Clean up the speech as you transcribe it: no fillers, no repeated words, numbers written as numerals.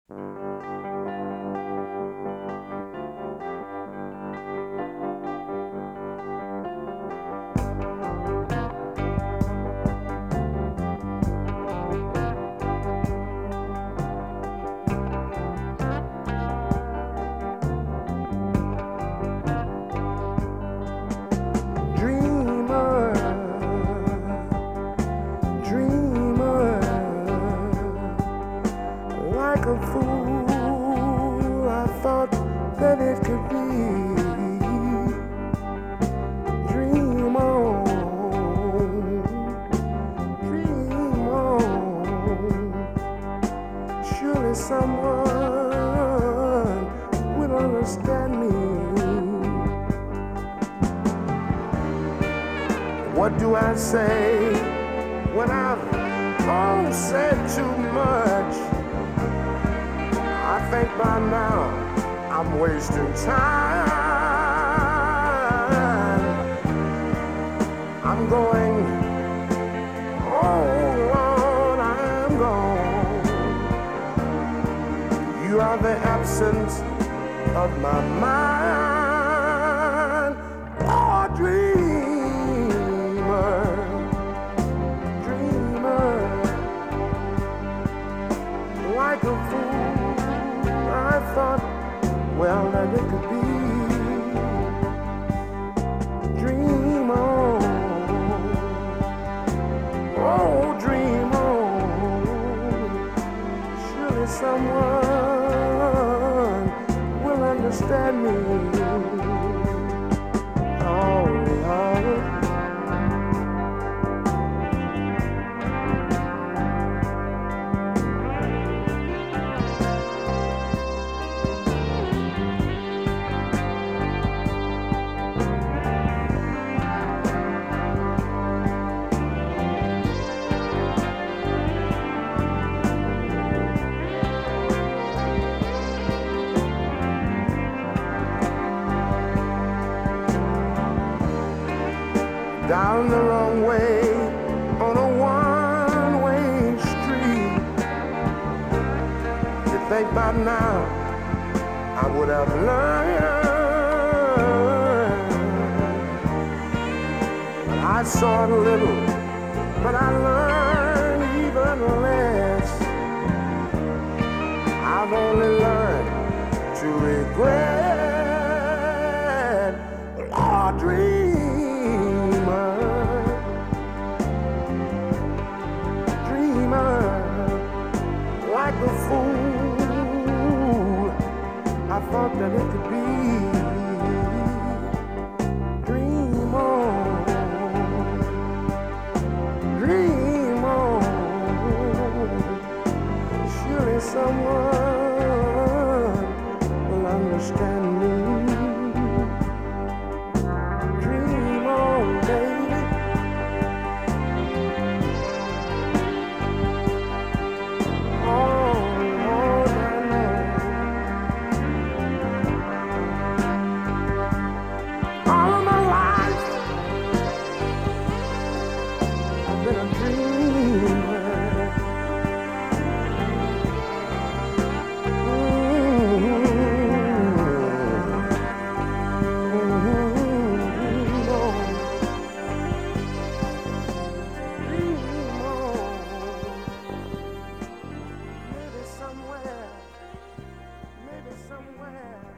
Like a fool, I thought that it could be. Dream on, dream on. Surely someone will understand me. What do I say when I've all said too much? I think by now I'm wasting time. I'm going, oh Lord, I'm gone. You are the absence of my mind. Oh, dreamer, dreamer, like a fool. I thought, well, that it could be. Dream on, oh, dream on. Surely someone will understand me. Oh, Lord. Down the wrong way on a one-way street. You think by now I would have learned. I saw a little, but I learned even less. I've only learned to regret. Lord, dreamer, dreamer, like a fool, I thought that it could be. Dream on, dream on. Surely someone will understand me. Dream on, baby. Oh, Lord, I know. All of my life, I've been a dreamer. Maybe somewhere, maybe somewhere.